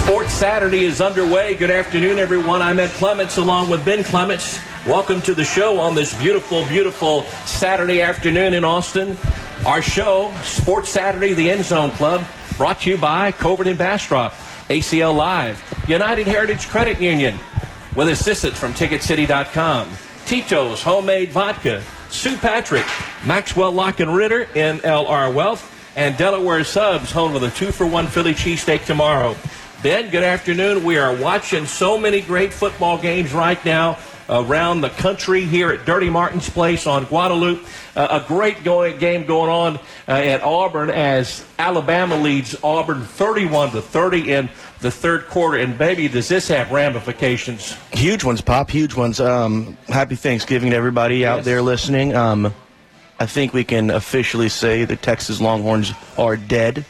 Sports Saturday is underway. Good afternoon, everyone. I'm Ed Clements along with Ben Clements. Welcome to the show on this beautiful, beautiful Saturday afternoon in Austin. Our show, Sports Saturday, the End Zone Club, brought to you by Coburn and Bastrop, ACL Live, United Heritage Credit Union, with assistance from TicketCity.com, Tito's Homemade Vodka, Sue Patrick, Maxwell Lock and Ritter, NLR Wealth, and Delaware Subs, home with a 2-for-1 Philly cheesesteak tomorrow. Ben, good afternoon. We are watching so many great football games right now around the country here at Dirty Martin's Place on Guadalupe. A great game going on at Auburn as Alabama leads Auburn 31-30 in the third quarter. And, baby, does this have ramifications? Huge ones, Pop, huge ones. Happy Thanksgiving to everybody out there listening. I think we can officially say the Texas Longhorns are dead.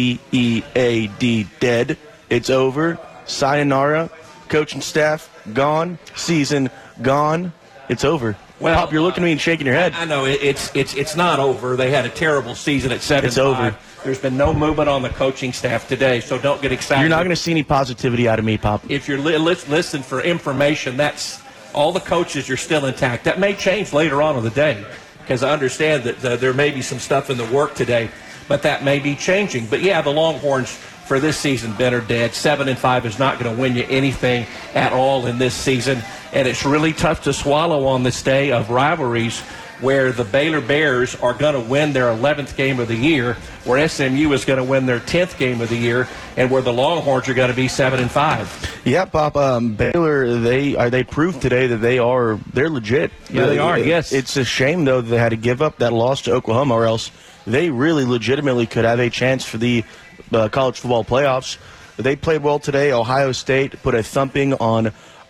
D-E-A-D, dead. It's over. Sayonara. Coaching staff, gone. Season, gone. It's over. Well, Pop, you're looking at me and shaking your head. I know. It's not over. They had a terrible season at 7-5. It's over. There's been no movement on the coaching staff today, so don't get excited. You're not going to see any positivity out of me, Pop. If you're listen for information, that's all the coaches are still intact. That may change later on in the day, because I understand that there may be some stuff in the work today, but that may be changing. But, yeah, the Longhorns for this season, Ben, are dead. 7-5 is not going to win you anything at all in this season, and it's really tough to swallow on this day of rivalries where the Baylor Bears are going to win their 11th game of the year, where SMU is going to win their 10th game of the year, and where the Longhorns are going to be 7-5. Yeah, Pop. Baylor, they proved today that they're legit. Yeah, they are. Yes. It's a shame though that they had to give up that loss to Oklahoma, or else they really legitimately could have a chance for the college football playoffs. They played well today. Ohio State put a thumping on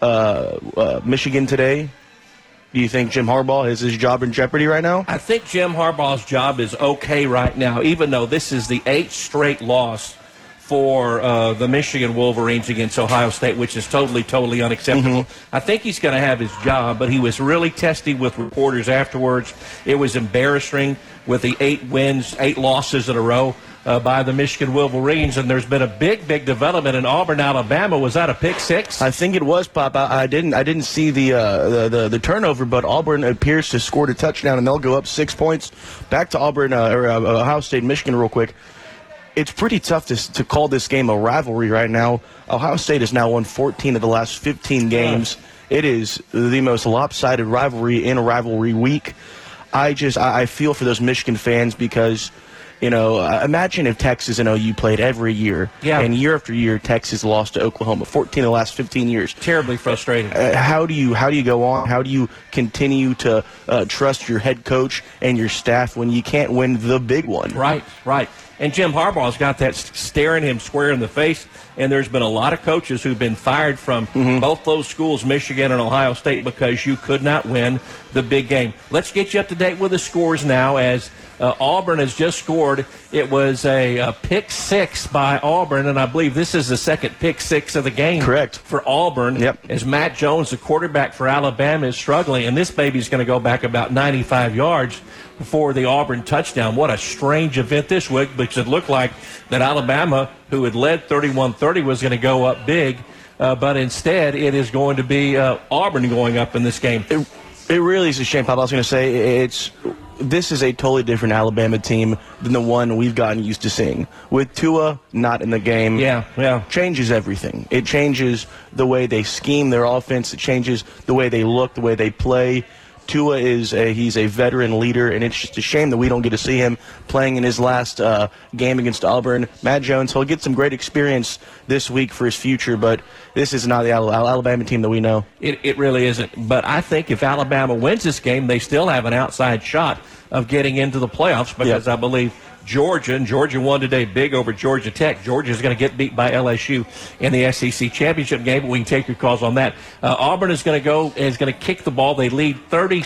Michigan today. Do you think Jim Harbaugh has his job in jeopardy right now? I think Jim Harbaugh's job is okay right now, even though this is the 8th straight loss for the Michigan Wolverines against Ohio State, which is totally unacceptable. I think he's going to have his job, but he was really testy with reporters afterwards. It was embarrassing with the 8 losses in a row by the Michigan Wolverines, and there's been a big development in Auburn, Alabama. Was that a pick six? I think it was, Pop. I didn't see the turnover, but Auburn appears to score a touchdown, and they'll go up 6 points. Back to Auburn or Ohio State, Michigan, real quick. It's pretty tough to call this game a rivalry right now. Ohio State has now won 14 of the last 15 games. It is the most lopsided rivalry in a rivalry week. I feel for those Michigan fans because, imagine if Texas and OU played every year, and year after year Texas lost to Oklahoma, 14 of the last 15 years. Terribly frustrating. How do you go on? How do you continue to trust your head coach and your staff when you can't win the big one? Right. And Jim Harbaugh's got that staring him square in the face, and there's been a lot of coaches who've been fired from both those schools, Michigan and Ohio State, because you could not win the big game. Let's get you up to date with the scores now as Auburn has just scored. It was a pick six by Auburn, and I believe this is the second pick six of the game. Correct. For Auburn. Yep. As Matt Jones, the quarterback for Alabama, is struggling, and this baby's going to go back about 95 yards before the Auburn touchdown. What a strange event this week, because it looked like that Alabama, who had led 31-30, was going to go up big, but instead it is going to be Auburn going up in this game. It really is a shame, Pop. I was going to say this is a totally different Alabama team than the one we've gotten used to seeing. With Tua not in the game, changes everything. It changes the way they scheme their offense. It changes the way they look, the way they play. Tua he's a veteran leader, and it's just a shame that we don't get to see him playing in his last game against Auburn. Matt Jones, he'll get some great experience this week for his future, but this is not the Alabama team that we know. It really isn't. But I think if Alabama wins this game, they still have an outside shot of getting into the playoffs, because I believe Georgia won today big over Georgia Tech. Georgia's going to get beat by LSU in the SEC championship game, but we can take your calls on that. Auburn is going to kick the ball. They lead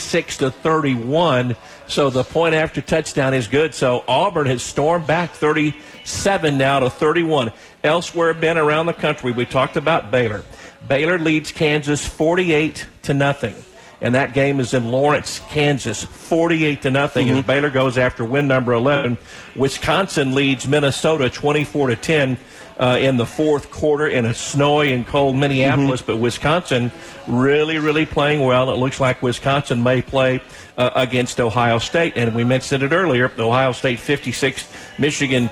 36-31, so the point after touchdown is good. So Auburn has stormed back 37 now to 31. Elsewhere, Ben, around the country, we talked about Baylor. Baylor leads Kansas 48-0. and that game is in Lawrence, Kansas, 48-0 as Baylor goes after win number 11. Wisconsin leads Minnesota 24-10 in the fourth quarter in a snowy and cold Minneapolis, but Wisconsin really, really playing well. It looks like Wisconsin may play against Ohio State, and we mentioned it earlier, Ohio State 56, Michigan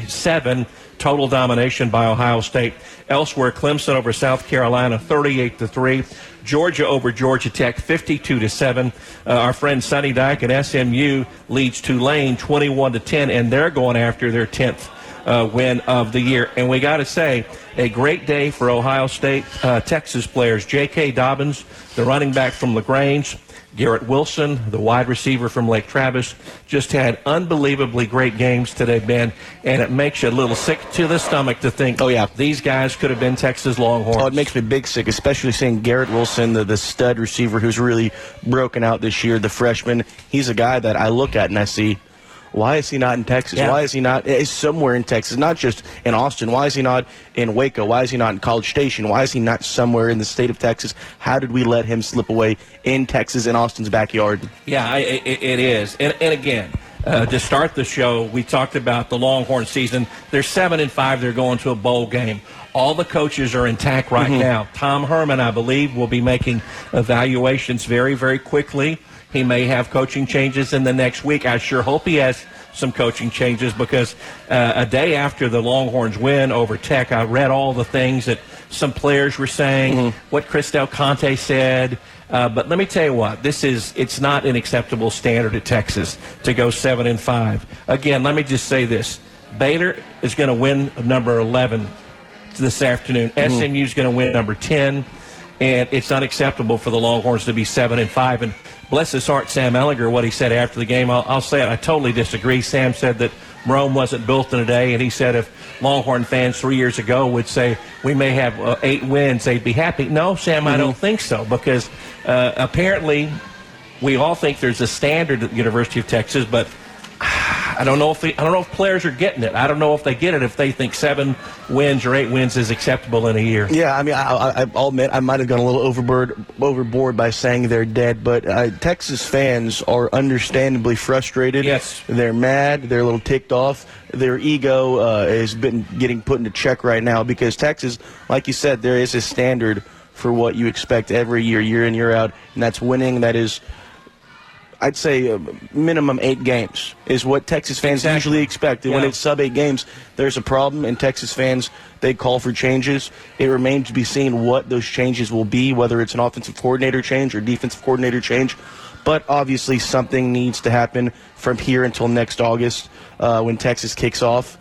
27, total domination by Ohio State. Elsewhere, Clemson over South Carolina 38-3. Georgia over Georgia Tech 52-7. Our friend Sonny Dyke at SMU leads Tulane 21-10, and they're going after their 10th win of the year. And we got to say, a great day for Ohio State Texas players. J.K. Dobbins, the running back from LaGrange, Garrett Wilson, the wide receiver from Lake Travis, just had unbelievably great games today, Ben, and it makes you a little sick to the stomach to think, these guys could have been Texas Longhorns. Oh, it makes me big sick, especially seeing Garrett Wilson, the stud receiver who's really broken out this year, the freshman. He's a guy that I look at and I see, why is he not in Texas? Yeah. Why is he not somewhere in Texas, not just in Austin? Why is he not in Waco? Why is he not in College Station? Why is he not somewhere in the state of Texas? How did we let him slip away in Texas, in Austin's backyard? Yeah, it is. And again, to start the show, we talked about the Longhorn season. They're 7-5. They're going to a bowl game. All the coaches are intact right now. Tom Herman, I believe, will be making evaluations very, very quickly. He may have coaching changes in the next week. I sure hope he has some coaching changes because a day after the Longhorns win over Tech, I read all the things that some players were saying, what Chris Del Conte said. But let me tell you what, it's not an acceptable standard at Texas to go 7-5. Again, let me just say this. Baylor is going to win number 11 this afternoon. SMU is going to win number 10. And it's unacceptable for the Longhorns to be 7-5. And bless his heart, Sam Ehlinger, what he said after the game, I'll say it, I totally disagree. Sam said that Rome wasn't built in a day, and he said if Longhorn fans 3 years ago would say we may have 8 wins, they'd be happy. No, Sam, I don't think so, because apparently we all think there's a standard at the University of Texas, but I don't know if players are getting it. I don't know if they get it if they think 7 wins or 8 wins is acceptable in a year. Yeah, I mean, I'll admit I might have gone a little overboard by saying they're dead, but Texas fans are understandably frustrated. Yes. They're mad. They're a little ticked off. Their ego has been getting put into check right now because Texas, like you said, there is a standard for what you expect every year, year in, year out, and that's winning. That is, I'd say minimum 8 games is what Texas fans usually expect. And when it's sub 8 games, there's a problem, and Texas fans, they call for changes. It remains to be seen what those changes will be, whether it's an offensive coordinator change or defensive coordinator change. But obviously something needs to happen from here until next August when Texas kicks off.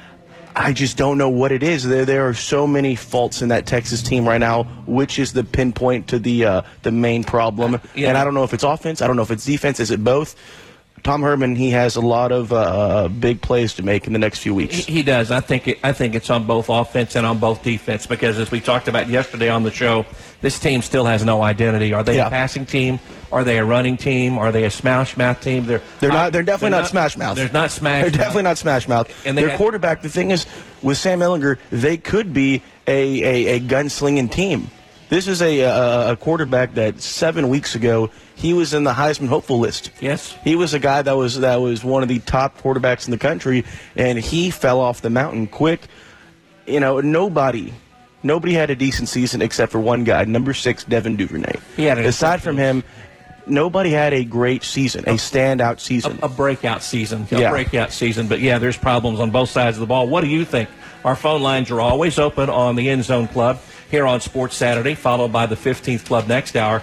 I just don't know what it is. There are so many faults in that Texas team right now, which is the pinpoint to the main problem. Yeah. And I don't know if it's offense. I don't know if it's defense. Is it both? Tom Herman, he has a lot of big plays to make in the next few weeks. He does. I think it's on both offense and on both defense because, as we talked about yesterday on the show, this team still has no identity. Are they a passing team? Are they a running team? Are they a smash mouth team? They're definitely not smash mouth. They're not smash. They're definitely not smash mouth. And their quarterback. The thing is, with Sam Ehlinger, they could be a gunslinging team. This is a quarterback that 7 weeks ago he was in the Heisman hopeful list. Yes, he was a guy that was one of the top quarterbacks in the country, and he fell off the mountain quick. You know, nobody had a decent season except for one guy, number 6, Devin Duvernay. Aside from him, nobody had a great season, a standout season. A breakout season. Breakout season. But, yeah, there's problems on both sides of the ball. What do you think? Our phone lines are always open on the End Zone Club here on Sports Saturday, followed by the 15th Club next hour.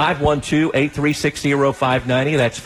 512-836-0590. That's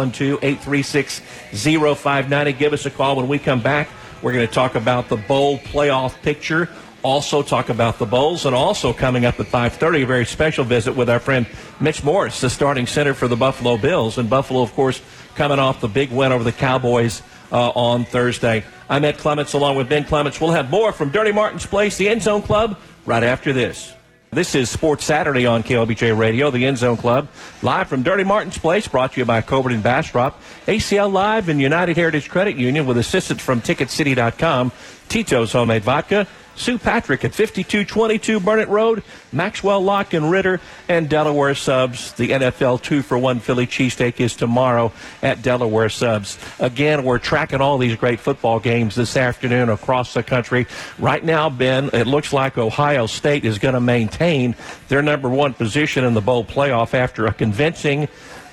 512-836-0590. Give us a call when we come back. We're going to talk about the bowl playoff picture, also talk about the bowls, and also coming up at 5:30, a very special visit with our friend Mitch Morris, the starting center for the Buffalo Bills. And Buffalo, of course, coming off the big win over the Cowboys on Thursday. I'm Ed Clements along with Ben Clements. We'll have more from Dirty Martin's Place, the End Zone Club, right after this. This is Sports Saturday on KLBJ Radio, the End Zone Club, live from Dirty Martin's Place, brought to you by Coburn and Bastrop, ACL Live and United Heritage Credit Union with assistance from TicketCity.com, Tito's Homemade Vodka, Sue Patrick at 5222 Burnett Road, Maxwell Lock and Ritter, and Delaware Subs. The NFL 2-for-1 Philly cheesesteak is tomorrow at Delaware Subs. Again, we're tracking all these great football games this afternoon across the country. Right now, Ben, it looks like Ohio State is going to maintain their number one position in the bowl playoff after a convincing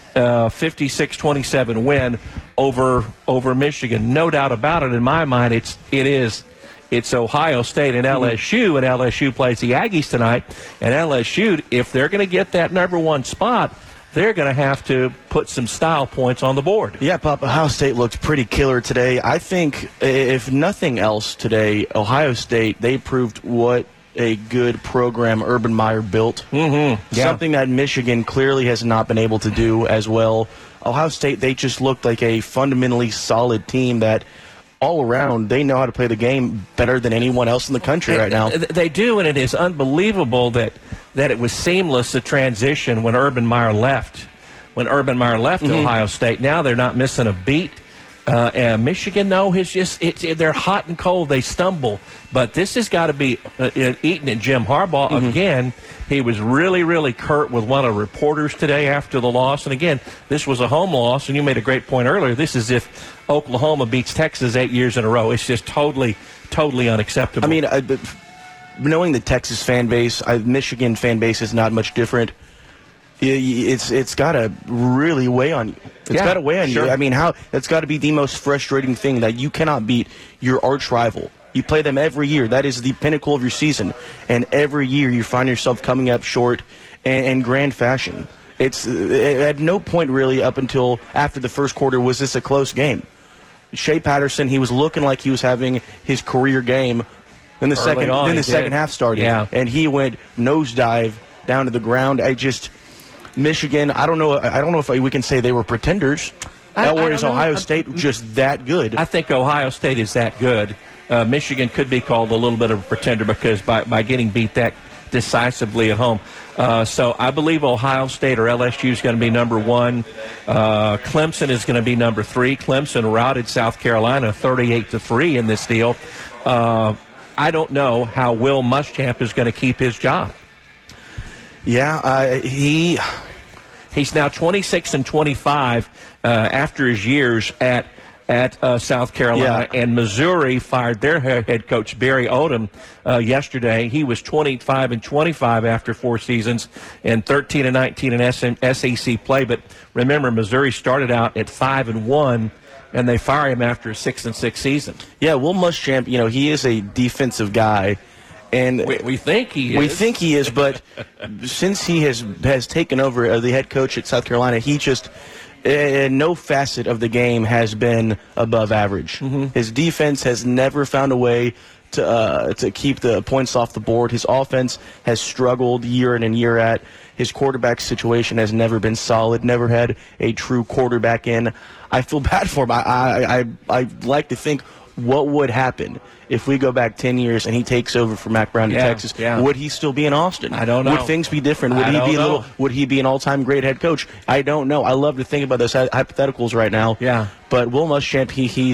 56-27 win over Michigan. No doubt about it. In my mind, it's Ohio State and LSU, and LSU plays the Aggies tonight. And LSU, if they're going to get that number one spot, they're going to have to put some style points on the board. Yeah, Pop, Ohio State looked pretty killer today. I think, if nothing else today, Ohio State, they proved what a good program Urban Meyer built. Mm-hmm. Yeah. Something that Michigan clearly has not been able to do as well. Ohio State, they just looked like a fundamentally solid team that all around, they know how to play the game better than anyone else in the country right now. They do, and it is unbelievable that it was seamless, the transition when Urban Meyer left. When Urban Meyer left Ohio State, now they're not missing a beat. And Michigan, no, they're hot and cold. They stumble. But this has got to be eaten at Jim Harbaugh. Again, he was really, really curt with one of the reporters today after the loss. And again, this was a home loss, and you made a great point earlier. This is if Oklahoma beats Texas 8 years in a row. It's just totally, totally unacceptable. I mean, knowing the Texas fan base, Michigan fan base is not much different. It's got to really weigh on you. It's got to weigh on you. I mean, that's got to be the most frustrating thing, that you cannot beat your arch rival. You play them every year. That is the pinnacle of your season. And every year you find yourself coming up short in grand fashion. It's at no point really up until after the first quarter was this a close game. Shea Patterson, he was looking like he was having his career game. Then the second half started, and he went nosedive down to the ground. Michigan, I don't know if we can say they were pretenders. Or is Ohio State just that good? I think Ohio State is that good. Michigan could be called a little bit of a pretender because by getting beat that decisively at home. So I believe Ohio State or LSU is going to be number one. Clemson is going to be number three. Clemson routed South Carolina 38-3 in this deal. I don't know how Will Muschamp is going to keep his job. Yeah, he's now 26-25 after his years at South Carolina, and Missouri fired their head coach Barry Odom yesterday. He was 25-25 after 4 seasons and 13-19 in SEC play. But remember, Missouri started out at 5-1. And they fire him after a 6-6 season. Yeah, Will Muschamp, he is a defensive guy. And we think he is. We think he is, but since he has taken over the head coach at South Carolina, he just no facet of the game has been above average. His defense has never found a way to keep the points off the board. His offense has struggled year in and year out. His quarterback situation has never been solid, never had a true quarterback in. I feel bad for him. I like to think, what would happen if we go back 10 years and he takes over for Mack Brown in Texas? Would he still be in Austin? I don't know. Would things be different? Would he be an all-time great head coach? I don't know. I love to think about those hypotheticals right now. Yeah. But Will Muschamp,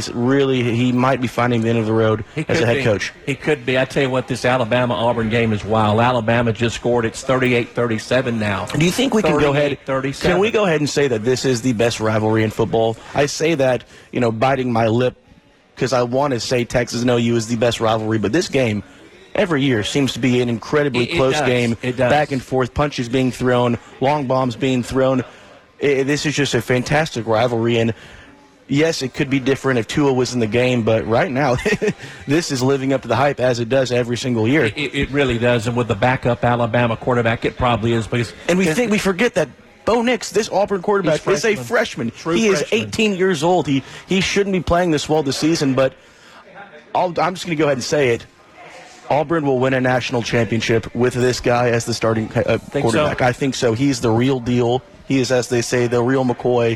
he might be finding the end of the road as a head coach. He could be. I tell you what, this Alabama-Auburn game is wild. Alabama just scored. It's 38-37 now. Do you think we can go ahead? 37. Can we go ahead and say that this is the best rivalry in football? I say that, biting my lip, because I want to say Texas and OU is the best rivalry, but this game every year seems to be an incredibly close game. It does. Back and forth, punches being thrown, long bombs being thrown. This is just a fantastic rivalry, and yes, it could be different if Tua was in the game, but right now this is living up to the hype as it does every single year. It really does, and with the backup Alabama quarterback, it probably is. And we forget that Bo Nix, this Auburn quarterback, is a freshman. He is 18 years old. He shouldn't be playing this well this season, but I'm just going to go ahead and say it. Auburn will win a national championship with this guy as the starting quarterback. So? I think so. He's the real deal. He is, as they say, the real McCoy.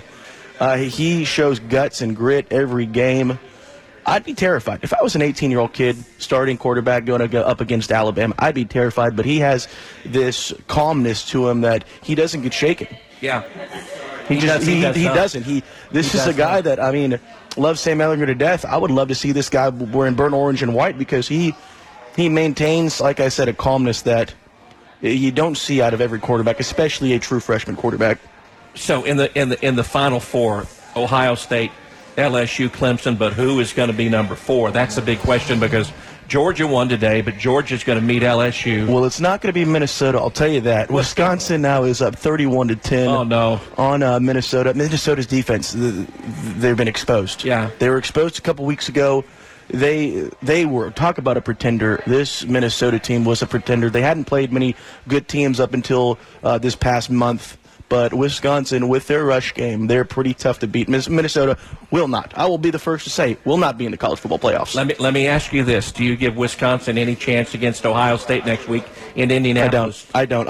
He shows guts and grit every game. I'd be terrified. If I was an 18-year-old kid starting quarterback going to go up against Alabama, I'd be terrified. But he has this calmness to him that he doesn't get shaken. Yeah. He doesn't. This is a guy that, loves Sam Ehlinger to death. I would love to see this guy wearing burnt orange and white because he he maintains, like I said, a calmness that you don't see out of every quarterback, especially a true freshman quarterback. So in the Final Four, Ohio State, LSU, Clemson, but who is going to be number 4? That's a big question because Georgia won today, but Georgia's going to meet LSU. Well, it's not going to be Minnesota, I'll tell you that. Wisconsin now is up 31-10 Oh, no. on Minnesota. Minnesota's defense, they've been exposed. Yeah. They were exposed a couple weeks ago. They were, talk about a pretender. This Minnesota team was a pretender. They hadn't played many good teams up until this past month. But Wisconsin, with their rush game, they're pretty tough to beat. Minnesota will not. I will be the first to say, will not be in the college football playoffs. Let me ask you this. Do you give Wisconsin any chance against Ohio State next week in Indianapolis? I don't.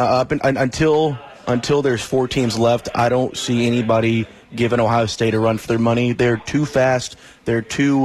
Until there's 4 teams left, I don't see anybody giving Ohio State a run for their money. They're too fast. They're too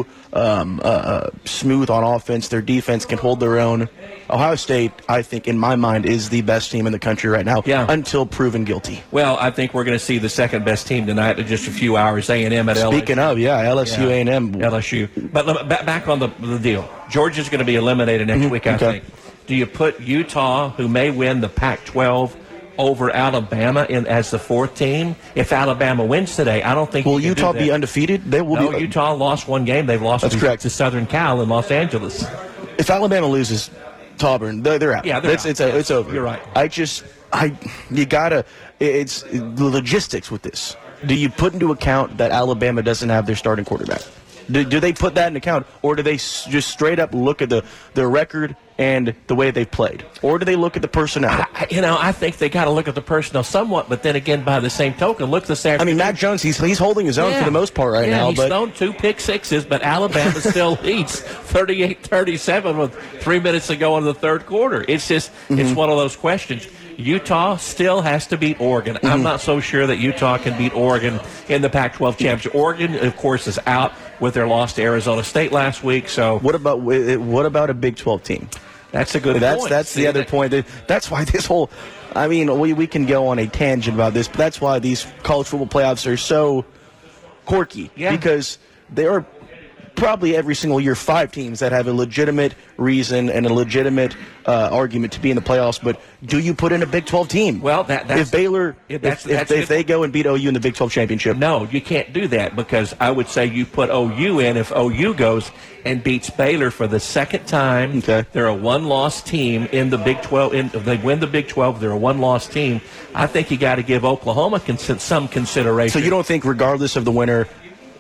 smooth on offense. Their defense can hold their own. Ohio State, I think, in my mind, is the best team in the country right now until proven guilty. Well, I think we're going to see the second best team tonight in just a few hours, A&M at LSU. Speaking of, LSU, A&M. LSU. But back on the deal. Georgia's going to be eliminated next week, I think. Do you put Utah, who may win the Pac-12, over Alabama as the 4th team? If Alabama wins today, I don't think. Will Utah be undefeated? They will. No, Utah lost one game. They've lost to Southern Cal in Los Angeles. If Alabama loses to Auburn, they're out. Yeah, it's over. You're right. You gotta. It's the logistics with this. Do you put into account that Alabama doesn't have their starting quarterback? Do they put that in account, or do they just straight up look at their record and the way they've played, or do they look at the personnel? I think they got to look at the personnel somewhat, but then again, by the same token, look this afternoon. I mean, Mac Jones, he's holding his own for the most part right now. He's thrown 2 pick sixes, but Alabama still leads 38-37 with 3 minutes to go in the third quarter. It's just it's one of those questions. Utah still has to beat Oregon. I'm not so sure that Utah can beat Oregon in the Pac-12 championship. Oregon, of course, is out with their loss to Arizona State last week. So what about a Big 12 team? That's a good point. That's the other point. That's why this whole – I mean, we can go on a tangent about this, but that's why these college football playoffs are so quirky. Yeah. Because there are probably every single year 5 teams that have a legitimate reason and a legitimate argument to be in the playoffs. But do you put in a Big 12 team? Well, if Baylor, if they go and beat OU in the Big 12 championship, no, you can't do that because I would say you put OU in if OU goes and beats Baylor for the second time. Okay. They're a one-loss team in the Big 12. If they win the Big 12, they're a one-loss team. I think you got to give Oklahoma some consideration. So you don't think, regardless of the winner,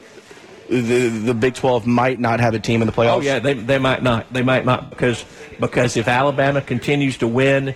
the Big 12 might not have a team in the playoffs? Oh, yeah, they might not. They might not because if Alabama continues to win,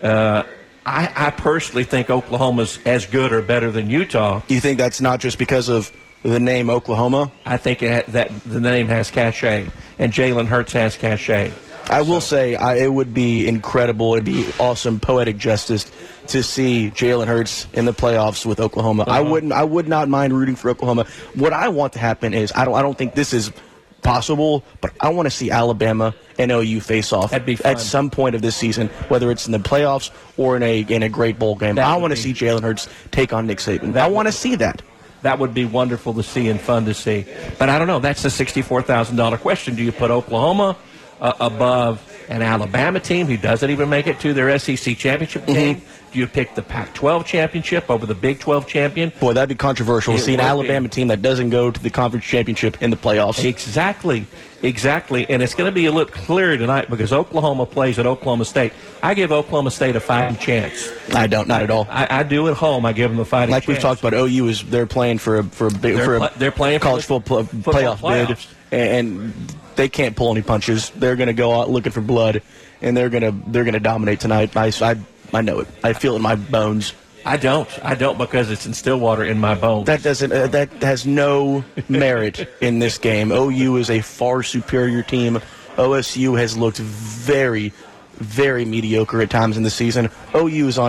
I personally think Oklahoma's as good or better than Utah. You think that's not just because of the name Oklahoma? I think that the name has cachet, and Jalen Hurts has cachet. I will say it would be incredible. It'd be awesome, poetic justice to see Jalen Hurts in the playoffs with Oklahoma. I would not mind rooting for Oklahoma. What I want to happen is I don't think this is possible, but I want to see Alabama and OU face off at some point of this season, whether it's in the playoffs or in a great bowl game. I want to see Jalen Hurts take on Nick Saban. I want to see that. That would be wonderful to see and fun to see. But I don't know. That's a $64,000 question. Do you put Oklahoma above an Alabama team who doesn't even make it to their SEC championship game? Do you pick the Pac-12 championship over the Big 12 champion? Boy, that'd be controversial to see an Alabama team that doesn't go to the conference championship in the playoffs. Exactly. And it's going to be a little clearer tonight because Oklahoma plays at Oklahoma State. I give Oklahoma State a fighting chance. I don't, not at all. I do at home. I give them a fighting chance. Like we've talked about, OU they're playing for a college football playoff bid, and they can't pull any punches. They're going to go out looking for blood, and they're going to dominate tonight. I know it. I feel it in my bones. I don't because it's in Stillwater in my bones. That doesn't. That has no merit in this game. OU is a far superior team. OSU has looked very, very mediocre at times in the season. OU is on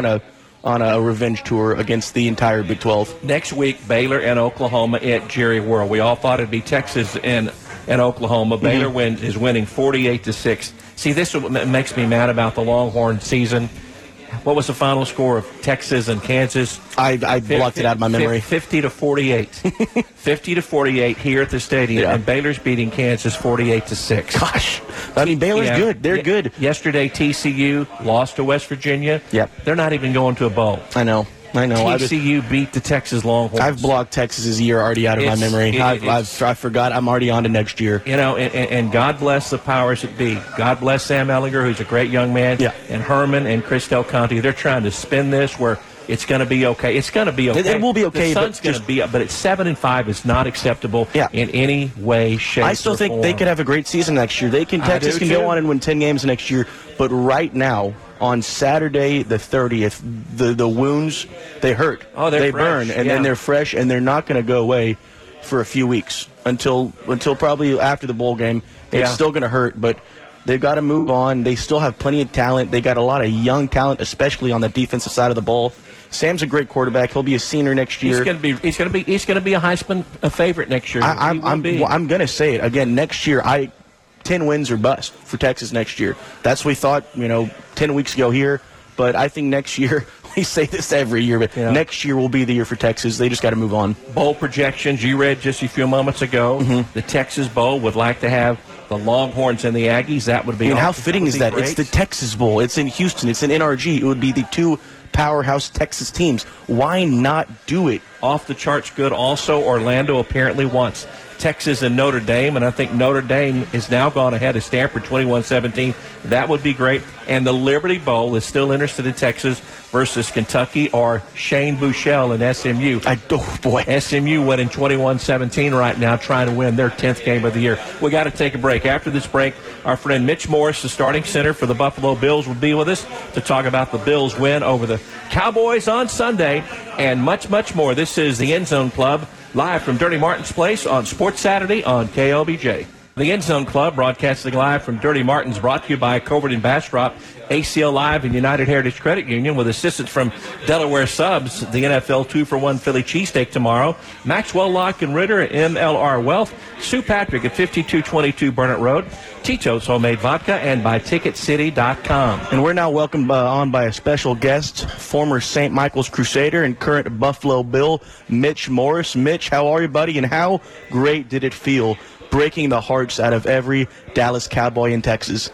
a revenge tour against the entire Big 12. Next week, Baylor and Oklahoma at Jerry World. We all thought it'd be Texas and Oklahoma. Baylor is winning 48-6. See, this is what makes me mad about the Longhorn season. What was the final score of Texas and Kansas? I blocked it out of my memory. 50-48. 50-48 here at the stadium, and Baylor's beating Kansas 48-6. Gosh, I mean, Baylor's good. They're good. Yesterday, TCU lost to West Virginia. Yep. They're not even going to a bowl. I know. TCU beat the Texas Longhorns. I've blocked Texas's year already out of my memory. I forgot. I'm already on to next year. And God bless the powers that be. God bless Sam Ehlinger, who's a great young man. Yeah. And Herman and Chris Del Conte. They're trying to spin this where it's going to be okay. It's going to be okay. It will be okay. The Sun's going to be up, but it's 7-5 is not acceptable in any way, shape, I still think they could have a great season next year. Texas can go on and win 10 games next year. But right now, on Saturday the 30th, the wounds, they hurt. Oh, they burn, and then they're fresh, and they're not going to go away for a few weeks until probably after the bowl game. It's still going to hurt, but they've got to move on. They still have plenty of talent. They got a lot of young talent, especially on the defensive side of the ball. Sam's a great quarterback. He'll be a senior next year. He's going to be a Heisman favorite next year. I'm going to say it again. Next year, 10 wins or bust for Texas next year. That's what we thought, 10 weeks ago here. But I think next year, we say this every year, but next year will be the year for Texas. They just got to move on. Bowl projections, you read just a few moments ago. Mm-hmm. The Texas Bowl would like to have the Longhorns and the Aggies. That would be how fitting is that? Great. It's the Texas Bowl. It's in Houston. It's in NRG. It would be the two powerhouse Texas teams. Why not do it? Off the charts good. Also, Orlando apparently wants Texas and Notre Dame, and I think Notre Dame is now gone ahead of Stanford 21-17. That would be great. And the Liberty Bowl is still interested in Texas versus Kentucky or Shane Buechele and SMU. SMU winning 21-17 right now, trying to win their 10th game of the year. We got to take a break. After this break, our friend Mitch Morris, the starting center for the Buffalo Bills, will be with us to talk about the Bills' win over the Cowboys on Sunday and much, much more. This is the End Zone Club, live from Dirty Martin's Place on Sports Saturday on KLBJ. The End Zone Club, broadcasting live from Dirty Martin's, brought to you by Covert and Bastrop, ACL Live, and United Heritage Credit Union, with assistance from Delaware Subs, the NFL 2-for-1 Philly cheesesteak tomorrow, Maxwell Lock and Ritter at MLR Wealth, Sue Patrick at 5222 Burnett Road, Tito's Homemade Vodka, and by TicketCity.com. And we're now welcomed on by a special guest, former St. Michael's Crusader and current Buffalo Bill, Mitch Morris. Mitch, how are you, buddy, and how great did it feel breaking the hearts out of every Dallas Cowboy in Texas?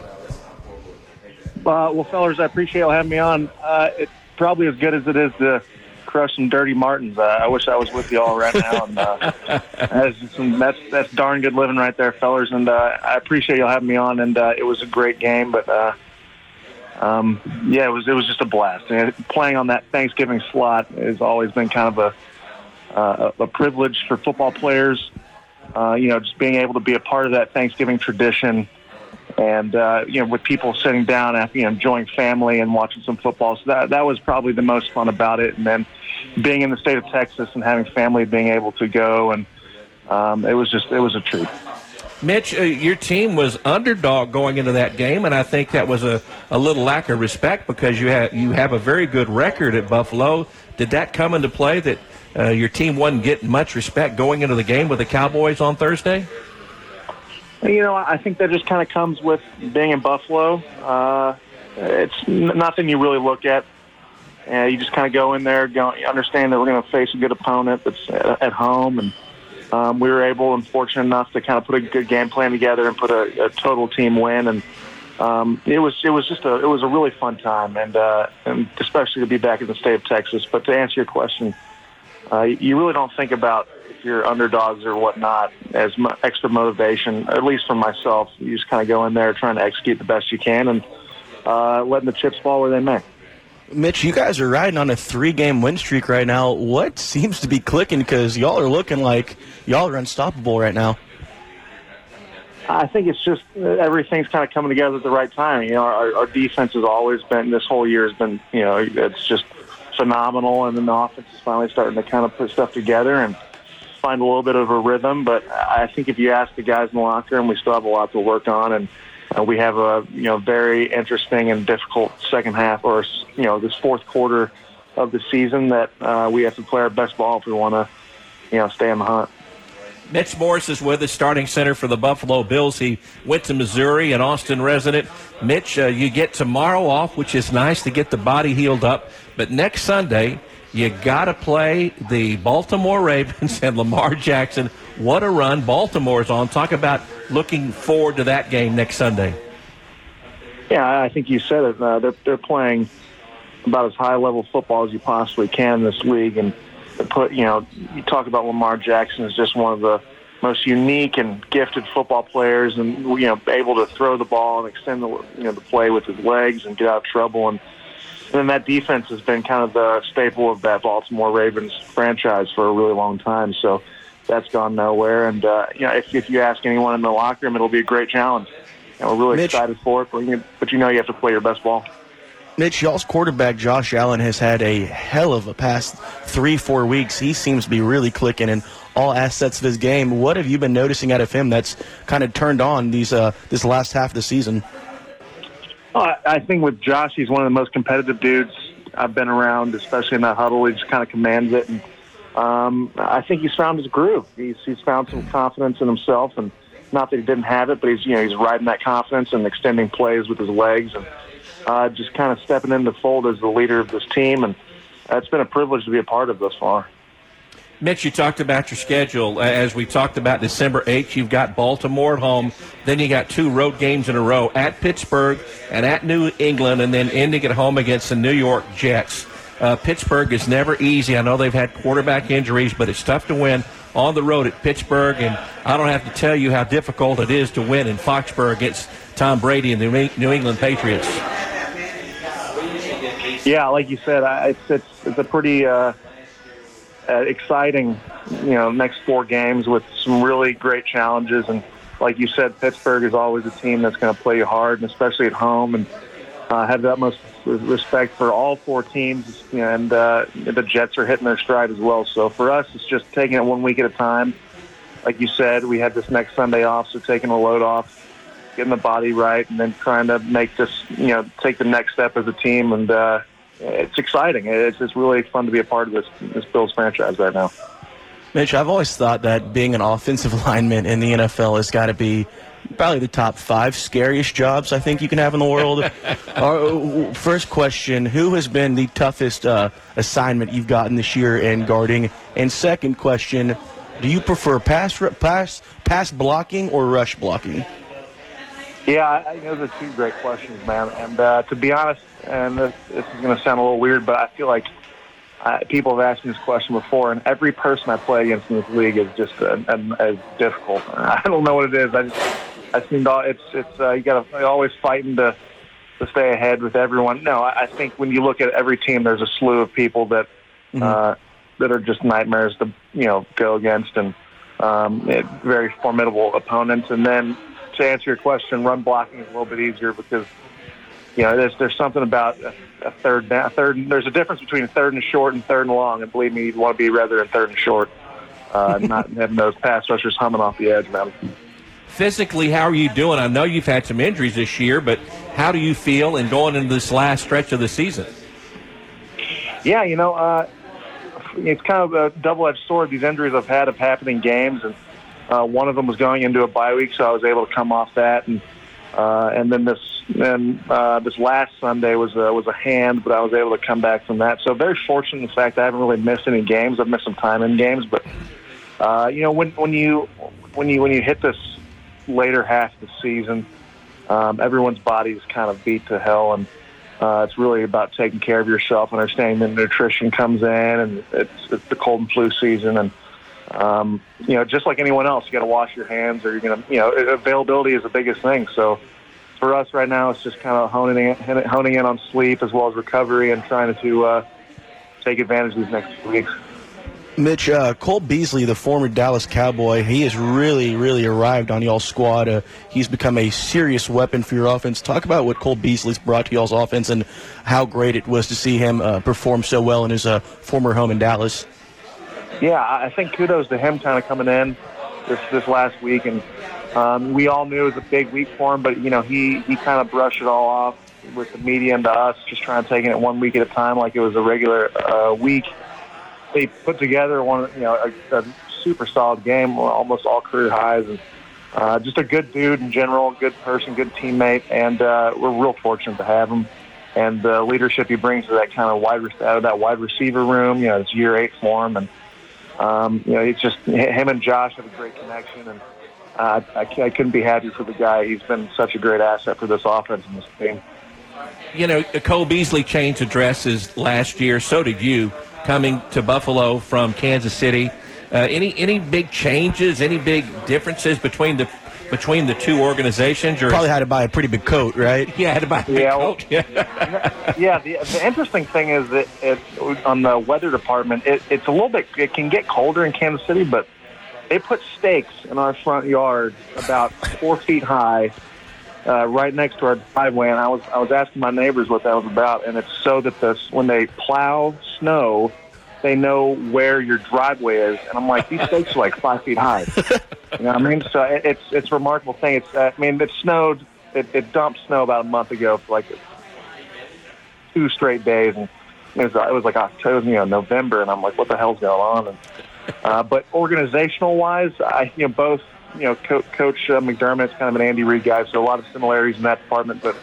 Well, fellers, I appreciate you having me on. It's probably as good as it is to crush some Dirty Martins. I wish I was with you all right now. And that's darn good living right there, fellers. And I appreciate you having me on. And it was a great game, but it was just a blast. And playing on that Thanksgiving slot has always been kind of a privilege for football players. Just being able to be a part of that Thanksgiving tradition. And, with people sitting down after, enjoying family and watching some football. So that was probably the most fun about it. And then being in the state of Texas and having family being able to go. And it was a treat. Mitch, your team was underdog going into that game, and I think that was a little lack of respect because you have a very good record at Buffalo. Did that come into play that your team wasn't getting much respect going into the game with the Cowboys on Thursday? I think that just kind of comes with being in Buffalo. It's nothing you really look at. You just kind of go in there, understand that we're going to face a good opponent that's at home. And we were able and fortunate enough to kind of put a good game plan together and put a total team win. And it was a really fun time, and especially to be back in the state of Texas. But to answer your question, you really don't think about if you're underdogs or whatnot as extra motivation, at least for myself. You just kind of go in there trying to execute the best you can and letting the chips fall where they may. Mitch, you guys are riding on a 3-game win streak right now. What seems to be clicking? Because y'all are looking like y'all are unstoppable right now. I think it's just everything's kind of coming together at the right time. Our defense has always been, this whole year has been, it's just phenomenal, and then the offense is finally starting to kind of put stuff together and find a little bit of a rhythm. But I think if you ask the guys in the locker room, we still have a lot to work on, and we have a very interesting and difficult second half, or this fourth quarter of the season that we have to play our best ball if we want to stay in the hunt. Mitch Morse is with us, starting center for the Buffalo Bills. He went to Missouri, an Austin resident. Mitch, you get tomorrow off, which is nice to get the body healed up. But next Sunday, you got to play the Baltimore Ravens and Lamar Jackson. What a run Baltimore's on. Talk about looking forward to that game next Sunday. Yeah, I think you said it. They're playing about as high-level football as you possibly can in this league, and you talk about Lamar Jackson as just one of the most unique and gifted football players, and able to throw the ball and extend the play with his legs and get out of trouble. And then that defense has been kind of the staple of that Baltimore Ravens franchise for a really long time. So that's gone nowhere. And if you ask anyone in the locker room, it'll be a great challenge. And we're really excited for it. But you have to play your best ball. Mitch, y'all's quarterback Josh Allen has had a hell of a past 3-4 weeks. He seems to be really clicking in all assets of his game. What have you been noticing out of him that's kind of turned on this last half of the season? I think with Josh, he's one of the most competitive dudes I've been around, especially in that huddle. He just kind of commands it. And I think he's found his groove. He's found some confidence in himself, and not that he didn't have it, but he's riding that confidence and extending plays with his legs and just kind of stepping into the fold as the leader of this team. And it's been a privilege to be a part of thus far. Mitch, you talked about your schedule. As we talked about December 8th, you've got Baltimore at home. Then you got 2 road games in a row at Pittsburgh and at New England, and then ending at home against the New York Jets. Pittsburgh is never easy. I know they've had quarterback injuries, but it's tough to win on the road at Pittsburgh, and I don't have to tell you how difficult it is to win in Foxborough against Tom Brady and the New England Patriots. Yeah, like you said, it's a pretty exciting, next 4 games with some really great challenges. And like you said, Pittsburgh is always a team that's going to play you hard, and especially at home. And have the utmost respect for all 4 teams. And the Jets are hitting their stride as well. So for us, it's just taking it 1 week at a time. Like you said, we had this next Sunday off, so taking a load off, getting the body right, and then trying to make this, take the next step as a team. And it's exciting. It's really fun to be a part of this Bills franchise right now. Mitch, I've always thought that being an offensive lineman in the NFL has got to be probably the top 5 scariest jobs I think you can have in the world. First question, who has been the toughest assignment you've gotten this year in guarding? And second question, do you prefer pass blocking or rush blocking? Yeah, those are 2 great questions, man. And to be honest, and this is going to sound a little weird, but I feel like people have asked me this question before, and every person I play against in this league is just as difficult. I don't know what it is. I seem to, you got to always fighting to stay ahead with everyone. No, I think when you look at every team, there's a slew of people that that are just nightmares to go against, and very formidable opponents. And then to answer your question, run blocking is a little bit easier because there's something about a third. There's a difference between 3rd and short and 3rd and long, and believe me, you'd want to be rather in 3rd and short, not having those pass rushers humming off the edge, man. Physically, how are you doing? I know you've had some injuries this year, but how do you feel in going into this last stretch of the season? Yeah, it's kind of a double-edged sword. These injuries I've had have happened in games, and one of them was going into a bye week, so I was able to come off that, and then this last Sunday was a hand, but I was able to come back from that. So very fortunate in the fact that I haven't really missed any games. I've missed some time in games, but when you hit this later half of the season, everyone's body is kind of beat to hell, and it's really about taking care of yourself, understanding that nutrition comes in, and it's the cold and flu season, and just like anyone else, you got to wash your hands, or you're gonna, availability is the biggest thing. So for us right now, it's just kind of honing in on sleep as well as recovery, and trying to take advantage of these next few weeks. Mitch, Cole Beasley, the former Dallas Cowboy, he has really, really arrived on y'all's squad. He's become a serious weapon for your offense. Talk about what Cole Beasley's brought to y'all's offense and how great it was to see him perform so well in his former home in Dallas. Yeah, I think kudos to him kind of coming in this last week. And we all knew it was a big week for him, but, he kind of brushed it all off with the media and to us, just trying to take it 1 week at a time like it was a regular week. They put together a super solid game, almost all career highs, and just a good dude in general, good person, good teammate, and we're real fortunate to have him. And the leadership he brings to that kind of wide receiver room, it's year 8 for him, and it's just him and Josh have a great connection, and I couldn't be happier for the guy. He's been such a great asset for this offense and this team. Cole Beasley changed addresses last year. So did you, coming to Buffalo from Kansas City. Any big changes? Any big differences between the two organizations? Or probably had to buy a pretty big coat, right? Yeah, had to buy a big coat. Yeah. The interesting thing is that on the weather department, it's a little bit. It can get colder in Kansas City, but they put stakes in our front yard about 4 feet high. Right next to our driveway, and I was asking my neighbors what that was about, and it's so that when they plow snow, they know where your driveway is. And I'm like, these stakes are like 5 feet high. You know what I mean? So it's a remarkable thing. It snowed. It dumped snow about a month ago for like 2 straight days, and it was like October, November, and I'm like, what the hell's going on? And but organizational wise, both. Coach McDermott's kind of an Andy Reid guy, so a lot of similarities in that department. But,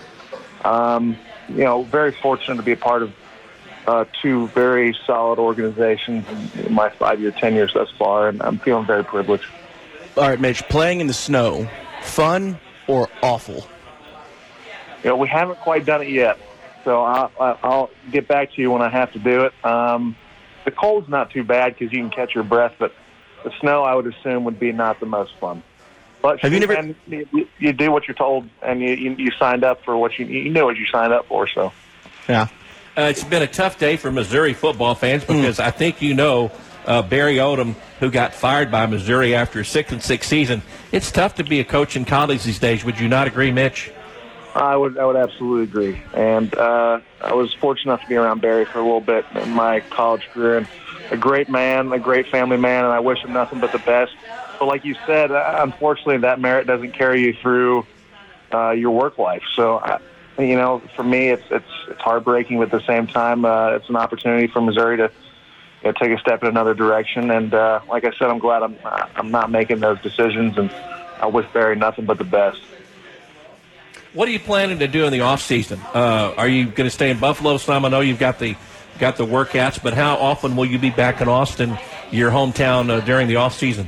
very fortunate to be a part of 2 very solid organizations in my 5-year tenure thus far, and I'm feeling very privileged. All right, Mitch, playing in the snow, fun or awful? We haven't quite done it yet, so I'll get back to you when I have to do it. The cold's not too bad because you can catch your breath, but the snow, I would assume, would be not the most fun. But have you never? You do what you're told, and you signed up for what you know what you signed up for. So, yeah, it's been a tough day for Missouri football fans because I think Barry Odom, who got fired by Missouri after a 6-6 season. It's tough to be a coach in college these days. Would you not agree, Mitch? I would absolutely agree, and I was fortunate enough to be around Barry for a little bit in my college career, and a great man, a great family man, and I wish him nothing but the best. But like you said, unfortunately, that merit doesn't carry you through your work life. So, for me, it's heartbreaking, but at the same time, it's an opportunity for Missouri to take a step in another direction. And like I said, I'm glad I'm not making those decisions, and I wish Barry nothing but the best. What are you planning to do in the off season? Are you going to stay in Buffalo some? I know you've got the workouts, but how often will you be back in Austin, your hometown, during the off season?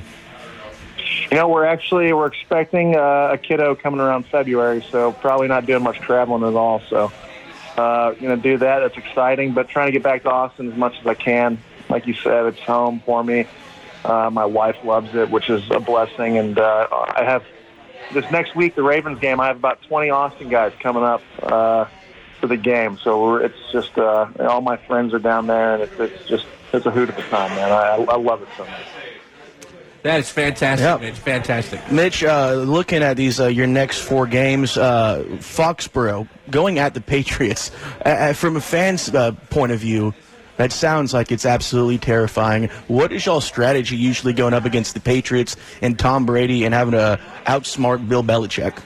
We're expecting a kiddo coming around February, so probably not doing much traveling at all. So, do that. It's exciting, but trying to get back to Austin as much as I can. Like you said, it's home for me. My wife loves it, which is a blessing. And I have this next week, the Ravens game. I have about 20 Austin guys coming up for the game. So it's just all my friends are down there, and it's a hoot of a time, man. I love it so much. That is fantastic, yep. Mitch. Fantastic. Mitch, looking at these your next 4 games, Foxborough going at the Patriots. From a fan's point of view, that sounds like it's absolutely terrifying. What is y'all's strategy usually going up against the Patriots and Tom Brady and having to outsmart Bill Belichick?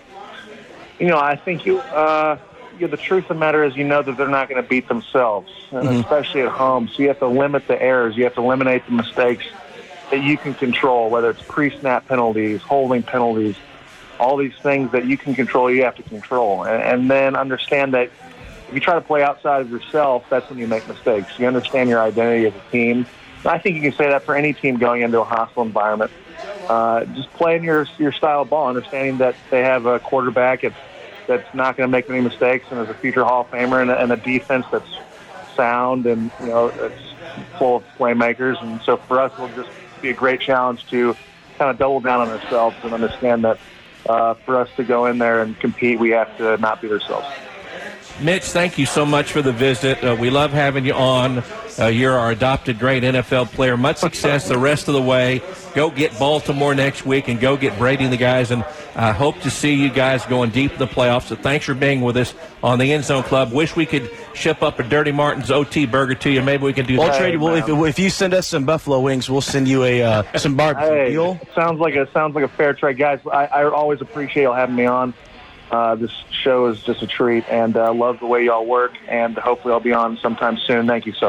I think the truth of the matter is that they're not going to beat themselves, and especially at home. So you have to limit the errors. You have to eliminate the mistakes that you can control, whether it's pre-snap penalties, holding penalties, all these things that you can control, you have to control. And then understand that if you try to play outside of yourself, that's when you make mistakes. You understand your identity as a team. And I think you can say that for any team going into a hostile environment. Just playing your style of ball, understanding that they have a quarterback that's not going to make any mistakes and is a future Hall of Famer, and a defense that's sound and, it's full of playmakers. And so for us, it'll just be a great challenge to kind of double down on ourselves and understand that for us to go in there and compete, we have to not beat ourselves. Mitch, thank you so much for the visit. We love having you on. You're our adopted great NFL player. Much success the rest of the way. Go get Baltimore next week and go get Brady and the guys. And I hope to see you guys going deep in the playoffs. So thanks for being with us on the End Zone Club. Wish we could ship up a Dirty Martin's OT burger to you. Maybe we can do that. Trade. Well, if you send us some buffalo wings, we'll send you some barbecue. Hey, deal. Sounds like a fair trade, guys. I always appreciate you having me on. This show is just a treat, and I love the way y'all work, and hopefully I'll be on sometime soon. Thank you so much.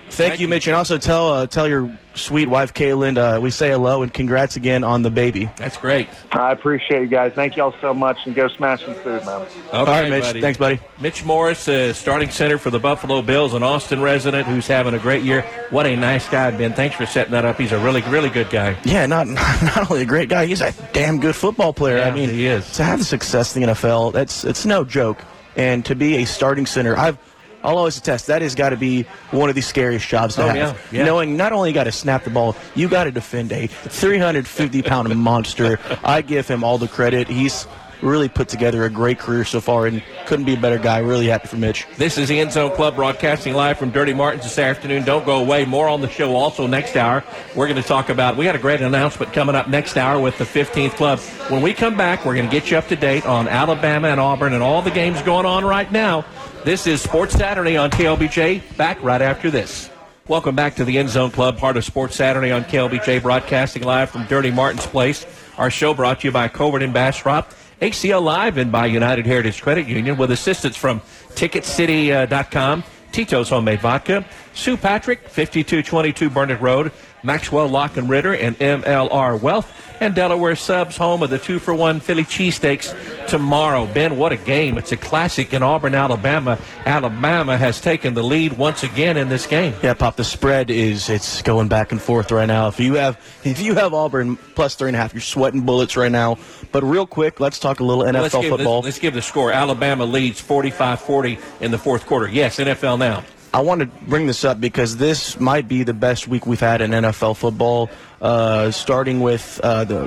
Thank you, Mitch. And also tell your sweet wife, Caitlin, we say hello and congrats again on the baby. That's great. I appreciate you guys. Thank y'all so much, and go smash some food, man. Okay, All right, Mitch. buddy. Thanks, buddy. Mitch Morris, starting center for the Buffalo Bills, an Austin resident who's having a great year. What a nice guy, Ben. Thanks for setting that up. He's a really, really good guy. Yeah, not only a great guy, he's a damn good football player. Yeah, I mean, he is. To have the success in the NFL, it's no joke. And to be a starting center, I'll always attest that has got to be one of the scariest jobs to have. Yeah. Knowing not only you got to snap the ball, you got to defend a 350-pound monster. I give him all the credit. He's really put together a great career so far and couldn't be a better guy. Really happy for Mitch. This is the End Zone Club broadcasting live from Dirty Martin's this afternoon. Don't go away. More on the show also next hour. We're going to talk about, we got a great announcement coming up next hour with the 15th Club. When we come back, we're going to get you up to date on Alabama and Auburn and all the games going on right now. This is Sports Saturday on KLBJ. Back right after this. Welcome back to the End Zone Club, part of Sports Saturday on KLBJ, broadcasting live from Dirty Martin's Place. Our show brought to you by Covert and Bastrop, HCL Live, and by United Heritage Credit Union, with assistance from TicketCity.com, Tito's Homemade Vodka, Sue Patrick, 5222 Burnett Road, Maxwell Lock and Ritter, and MLR Wealth, and Delaware Subs, home of the 2-for-1 Philly cheesesteaks tomorrow. Ben, what a game. It's a classic in Auburn, Alabama. Alabama has taken the lead once again in this game. Yeah, Pop, the spread it's going back and forth right now. If you have Auburn plus 3.5, you're sweating bullets right now. But real quick, let's talk a little NFL football. Let's give the score. Alabama leads 45-40 in the fourth quarter. Yes, NFL now. I want to bring this up because this might be the best week we've had in NFL football, starting with the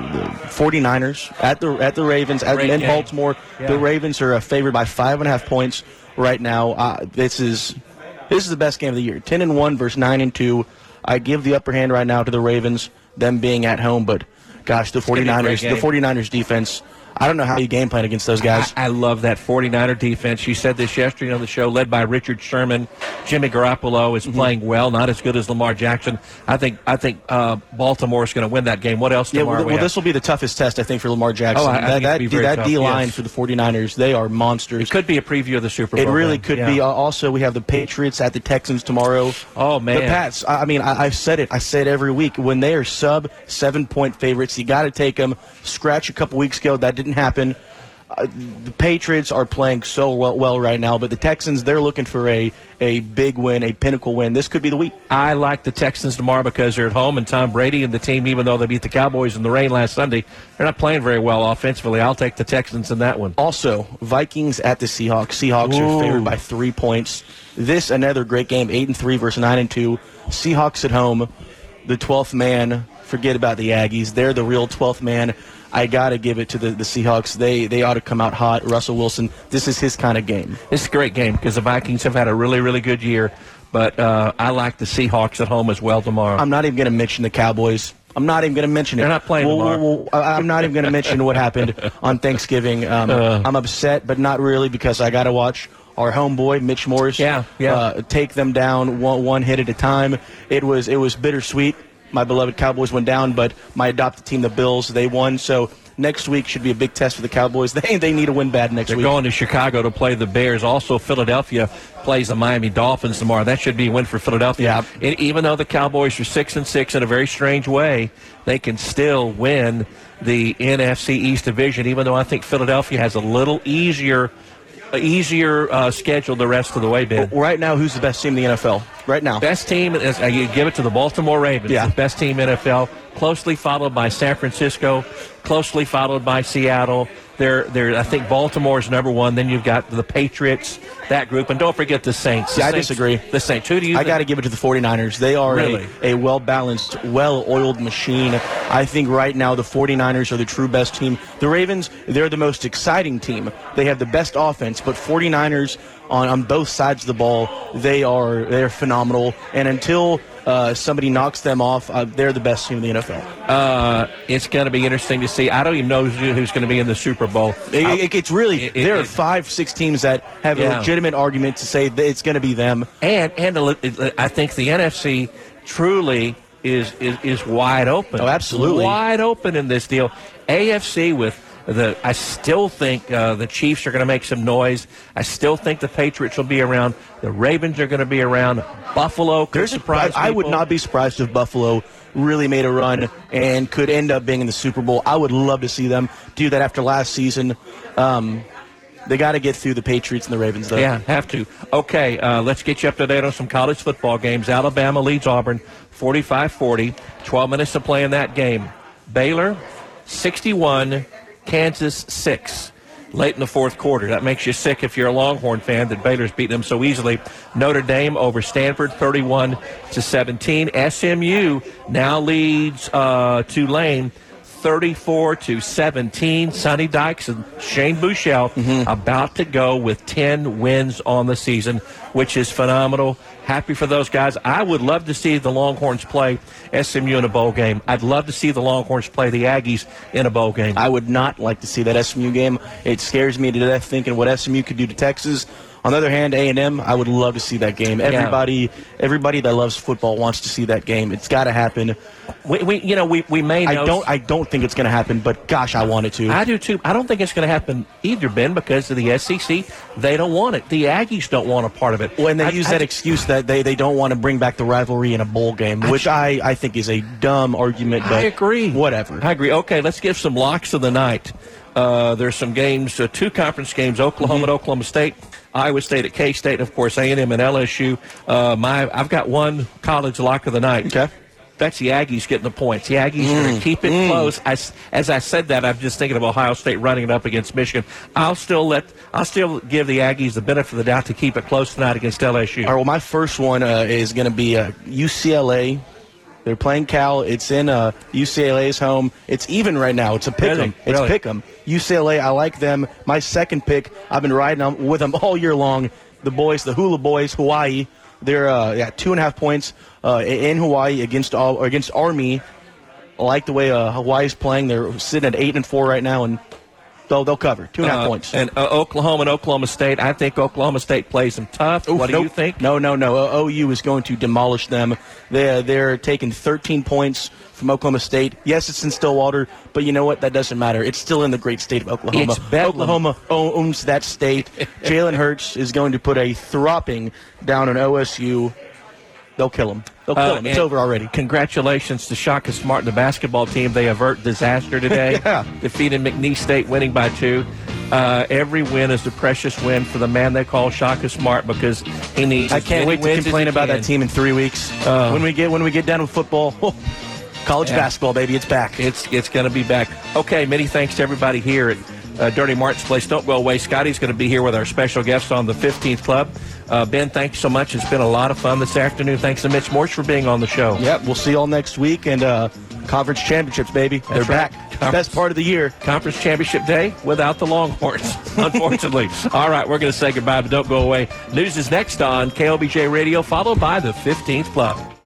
49ers at the Ravens in Baltimore. Yeah. The Ravens are favored by 5.5 points right now. This is the best game of the year. 10-1 versus 9-2. I give the upper hand right now to the Ravens, them being at home. But gosh, the 49ers defense. I don't know how you game plan against those guys. I love that 49er defense. You said this yesterday on the show, led by Richard Sherman. Jimmy Garoppolo is playing well, not as good as Lamar Jackson. I think Baltimore is going to win that game. What else tomorrow? Well, this will be the toughest test, I think, for Lamar Jackson. That D-line for the 49ers, they are monsters. It could be a preview of the Super Bowl. It really could be. Also, we have the Patriots at the Texans tomorrow. Oh, man. The Pats, I've said it. I say it every week. When they are sub-7-point favorites, you got to take them. Scratch a couple weeks ago. That didn't happen. The Patriots are playing so well right now, but the Texans, they're looking for a big win, a pinnacle win. This could be the week. I like the Texans tomorrow because they're at home, and Tom Brady and the team, even though they beat the Cowboys in the rain last Sunday, they're not playing very well offensively. I'll take the Texans in that one. Also, Vikings at the Seahawks. Seahawks are favored by 3 points. This, another great game, 8-3 versus 9-2. Seahawks at home, the 12th man. Forget about the Aggies. They're the real 12th man. I got to give it to the Seahawks. They ought to come out hot. Russell Wilson, this is his kind of game. It's a great game because the Vikings have had a really, really good year. But I like the Seahawks at home as well tomorrow. I'm not even going to mention the Cowboys. I'm not even going to mention it. They're not playing tomorrow. I'm not even going to mention what happened on Thanksgiving. I'm upset, but not really because I got to watch our homeboy, Mitch Morris, take them down one hit at a time. It was bittersweet. My beloved Cowboys went down, but my adopted team, the Bills, they won. So next week should be a big test for the Cowboys. They need to win bad next week. They're going to Chicago to play the Bears. Also, Philadelphia plays the Miami Dolphins tomorrow. That should be a win for Philadelphia. Yeah. Even though the Cowboys are 6-6 in a very strange way, they can still win the NFC East division, even though I think Philadelphia has a little easier schedule the rest of the way, Ben. Right now, who's the best team in the NFL? Right now. Best team, you give it to the Baltimore Ravens. Yeah. The best team in NFL, closely followed by San Francisco, closely followed by Seattle. I think Baltimore's number one. Then you've got the Patriots, that group. And don't forget the Saints. I disagree. The Saints. Who do you think? I got to give it to the 49ers. They are a well-balanced, well-oiled machine. I think right now the 49ers are the true best team. The Ravens, they're the most exciting team. They have the best offense, but 49ers on both sides of the ball, they're phenomenal. And until somebody knocks them off, they're the best team in the NFL. It's going to be interesting to see. I don't even know who's going to be in the Super Bowl. It's really there are 5-6 teams that have a legitimate argument to say that it's going to be them. And I think the NFC truly is wide open. Oh, absolutely. Wide open in this deal. AFC with I still think the Chiefs are going to make some noise. I still think the Patriots will be around. The Ravens are going to be around. Buffalo could surprise people. I would not be surprised if Buffalo really made a run and could end up being in the Super Bowl. I would love to see them do that after last season. They got to get through the Patriots and the Ravens, though. Yeah, have to. Okay, let's get you up to date on some college football games. Alabama leads Auburn 45-40. 12 minutes to play in that game. Baylor 61, Kansas 6. Late in the fourth quarter. That makes you sick if you're a Longhorn fan that Baylor's beating them so easily. Notre Dame over Stanford 31-17. SMU now leads Tulane 34-17. Sonny Dykes and Shane Buechele about to go with 10 wins on the season, which is phenomenal. Happy for those guys. I would love to see the Longhorns play SMU in a bowl game. I'd love to see the Longhorns play the Aggies in a bowl game. I would not like to see that SMU game. It scares me to death thinking what SMU could do to Texas. On the other hand, A&M, I would love to see that game. Everybody that loves football wants to see that game. It's got to happen. We may know. I don't think it's going to happen, but gosh, I want it to. I do too. I don't think it's going to happen either, Ben, because of the SEC. They don't want it. The Aggies don't want a part of it. When they use that excuse that they don't want to bring back the rivalry in a bowl game, which I think is a dumb argument. But I agree. Whatever. I agree. Okay, let's give some locks of the night. There's some games, 2 conference games, Oklahoma at Oklahoma State, Iowa State at K-State, of course, A&M and LSU. I've got one college lock of the night. Okay. That's the Aggies getting the points. The Aggies are going to keep it close. As I said that, I'm just thinking of Ohio State running it up against Michigan. I'll still give the Aggies the benefit of the doubt to keep it close tonight against LSU. All right, well, my first one is going to be UCLA. They're playing Cal. It's in UCLA's home. It's even right now. It's a pick 'em. It's pick 'em. UCLA, I like them. My second pick, I've been riding with them all year long. The boys, the Hula Boys, Hawaii. They're 2.5 points in Hawaii against Army. I like the way Hawaii's playing. They're sitting at 8-4 right now, and they'll cover 2.5 points. And Oklahoma and Oklahoma State. I think Oklahoma State plays them tough. What do you think? No. OU is going to demolish them. They're taking 13 points from Oklahoma State. Yes, it's in Stillwater, but you know what? That doesn't matter. It's still in the great state of Oklahoma. Oklahoma owns that state. Jalen Hurts is going to put a thropping down on OSU. They'll kill him. It's over already. Congratulations to Shaka Smart and the basketball team. They avert disaster today. Defeated McNeese State, winning by 2. Every win is a precious win for the man they call Shaka Smart because he needs. I can't wait to complain about that team in 3 weeks. When we get done with football. College basketball, baby, it's back. It's going to be back. Okay, many thanks to everybody here at Dirty Martin's Place. Don't go away. Scotty's going to be here with our special guests on the 15th Club. Ben, thanks so much. It's been a lot of fun this afternoon. Thanks to Mitch Morse for being on the show. Yep, we'll see you all next week. And conference championships, baby. They're back. Best part of the year. Conference championship day without the Longhorns, unfortunately. All right, we're going to say goodbye, but don't go away. News is next on KLBJ Radio, followed by the 15th Club.